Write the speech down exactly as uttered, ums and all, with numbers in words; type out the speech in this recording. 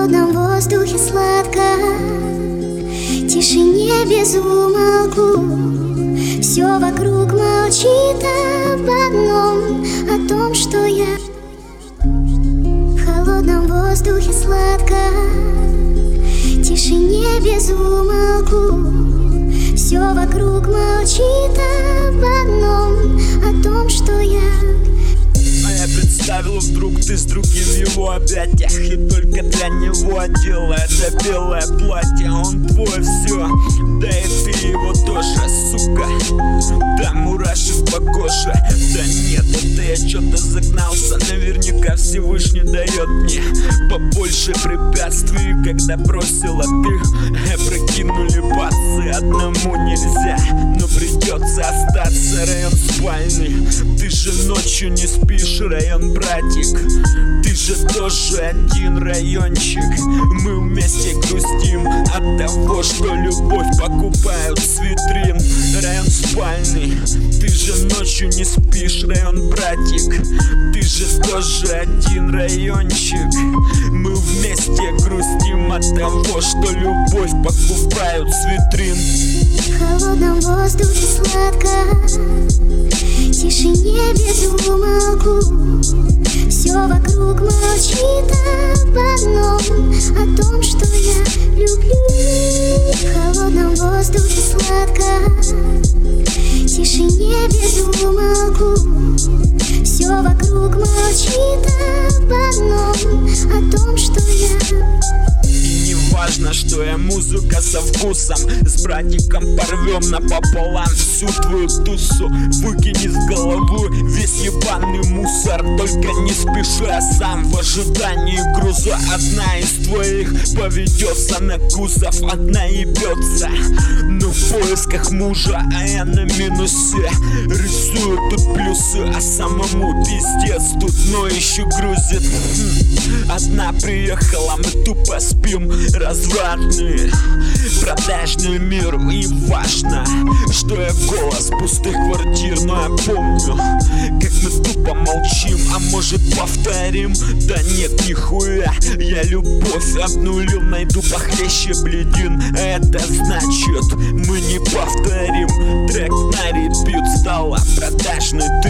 холодном воздухе сладко, в тишине без умолку. Все вокруг молчит об одном, о том, что я в холодном воздухе сладко, в тишине без умолку. Все вокруг молчит об одном, о том, что я. А я представил, вдруг ты с другим в его объятиях, и только для него одела это белое платье. Он твой все, да и ты его тоже, сука. Да мурашек по коже, да нет, это я что-то загнался. Наверняка Всевышний дает мне побольше препятствий, когда бросила ты. Опрокинули бацы, одному нельзя, но придется остаться. Район спальный, ты же ночью не спишь, район братик. Ты же тоже один райончик. Мы вместе грустим от того, что любовь покупают с витрин. Район спальный, ты же ночью не спишь, район братик. Ты же тоже один райончик. Мы вместе грустим от того, что любовь покупают с витрин. В холодном воздухе сладко, в тишине без умолку. Все вокруг молчит об одном, о том, что я люблю. В холодном воздухе сладко, в тишине без умолку. Все вокруг молчит об одном, о том, что я. И не важно, что я музыка со вкусом. С братиком порвем напополам всю твою тусу. Выкини с головы весь ебаный мусор. Только не спеши, а сам в ожидании груза. Одна из твоих поведется на кузов, одна ебется, но в поисках мужа, а я на минусе. Рисую тут плюсы, а самому пиздец тут, но еще грузит. Одна приехала, мы тупо спим. Развратный, продажный мир. И важно, что я голос пустых квартир. Но я помню, как мы тупо молчим. А может повторим? Да нет, нихуя. Я любовь обнулил, найду похлеще бледин. Это значит, мы не повторим. Трек на репит стала продажной ты.